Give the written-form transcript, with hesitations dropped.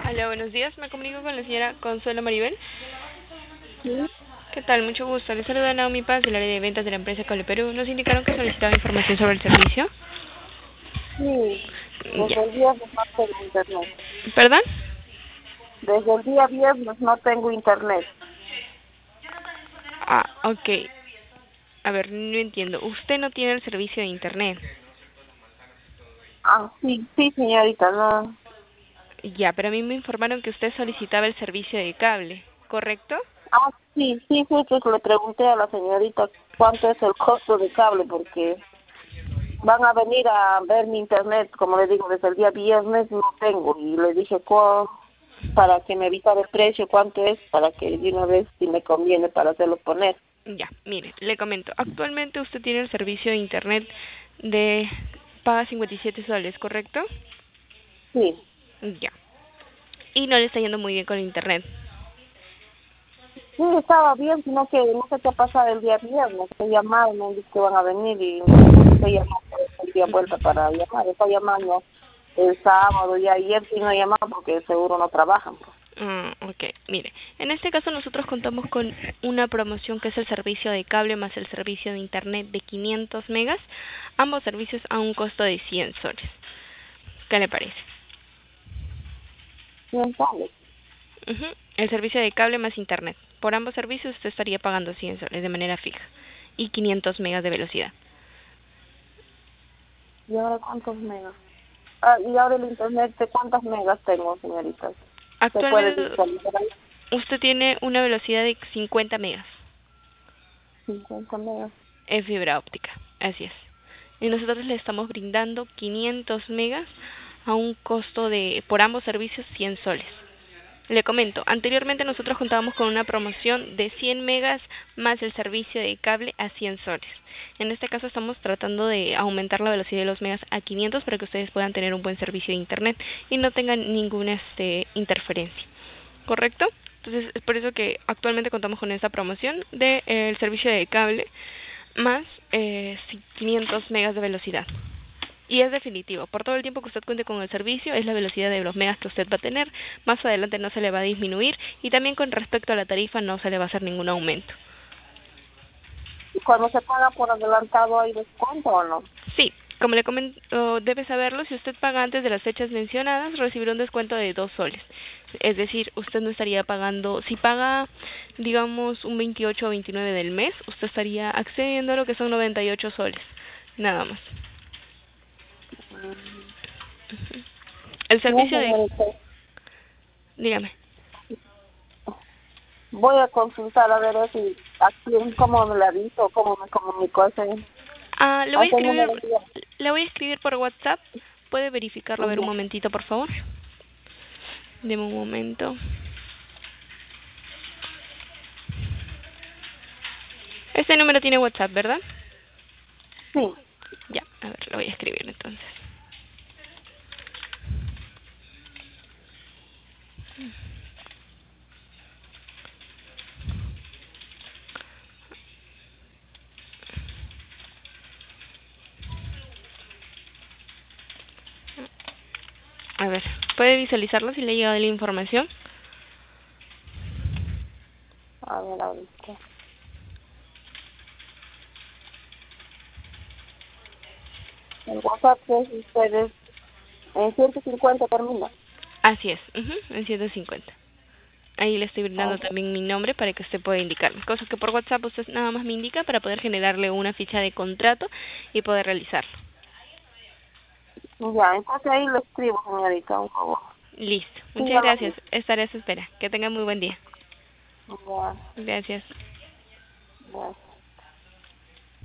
Hola, buenos días. Me comunico con la señora Consuelo Maribel. Sí, ¿Qué tal? Mucho gusto. Les saluda Naomi Paz del área de ventas de la empresa Cable Perú. Nos indicaron que solicitaba información sobre el servicio. sí, Ya. desde el viernes no tengo internet. ¿Perdón? Desde el día viernes no tengo internet. Ah, ok. A ver, no entiendo. Usted no tiene el servicio de internet. Ah, sí, sí, señorita, no. Ya, pero a mí me informaron que usted solicitaba el servicio de cable, ¿correcto? Ah, sí, sí, fue que le pregunté a la señorita cuánto es el costo de cable, porque van a venir a ver mi internet, como le digo, desde el día viernes no tengo. Y le dije, para que me evitara el precio, cuánto es, para que de una vez, si me conviene, para hacerlo poner. Ya, mire, le comento. Actualmente usted tiene el servicio de internet de paga 57 soles, ¿correcto? Sí. Ya. Y no le está yendo muy bien con el internet. Sí, estaba bien, sino que no sé qué pasa el día viernes. Estoy llamando, me han dicho que van a venir y estoy llamando el día vuelta para llamar. Estoy llamando el sábado y ayer sí no he llamado porque seguro no trabajan, pues. Ok, mire, en este caso nosotros contamos con una promoción que es el servicio de cable más el servicio de internet de 500 megas, ambos servicios a un costo de 100 soles. ¿Qué le parece? Bien, sale. Ujú. El servicio de cable más internet. Por ambos servicios usted estaría pagando 100 soles de manera fija y 500 megas de velocidad. ¿Y ahora cuántos megas? Ah, y ahora el internet, ¿de cuántas megas tengo, señorita? ¿Se puede Actualmente visualizar ahí? usted tiene una velocidad de 50 megas 50 megas. en fibra óptica, así es. Y nosotros le estamos brindando 500 megas a un costo de, por ambos servicios, 100 soles. Le comento, anteriormente nosotros contábamos con una promoción de 100 megas más el servicio de cable a 100 soles. En este caso estamos tratando de aumentar la velocidad de los megas a 500 para que ustedes puedan tener un buen servicio de internet y no tengan ninguna interferencia. ¿Correcto? Entonces es por eso que actualmente contamos con esta promoción de el servicio de cable más 500 megas de velocidad. Y es definitivo, por todo el tiempo que usted cuente con el servicio, es la velocidad de los megas que usted va a tener, más adelante no se le va a disminuir y también con respecto a la tarifa no se le va a hacer ningún aumento. ¿Y cuando se paga por adelantado hay descuento o no? Sí, como le comento, debe saberlo, si usted paga antes de las fechas mencionadas, recibirá un descuento de 2 soles. Es decir, usted no estaría pagando, si paga, digamos, un 28 o 29 del mes, usted estaría accediendo a lo que son 98 soles, nada más. Mm, El no, servicio de, señorita. dígame. Voy a consultar a ver si aquí cómo me la aviso, cómo me comunico Ah, a ese número. le voy a escribir por WhatsApp. ¿Puede verificarlo? A ver un Ya. momentito, por favor. Deme un momento. Este número tiene WhatsApp, ¿verdad? Sí. Ya, a ver, lo voy a escribir entonces. A ver, ¿puede visualizarlo si le ha llegado la información? A ver, ahorita. El WhatsApp es ustedes en 150 termina. Así es, en 150. Ahí le estoy Ah, brindando también mi nombre para que usted pueda indicarme. Cosa que por WhatsApp usted nada más me indica para poder generarle una ficha de contrato y poder realizarlo. ya, entonces ahí lo escribo, señorita, un favor. Listo. Sí, Muchas ya lo gracias. vi. Estaré a su espera. Que tenga muy buen día. Ya, Gracias. ya.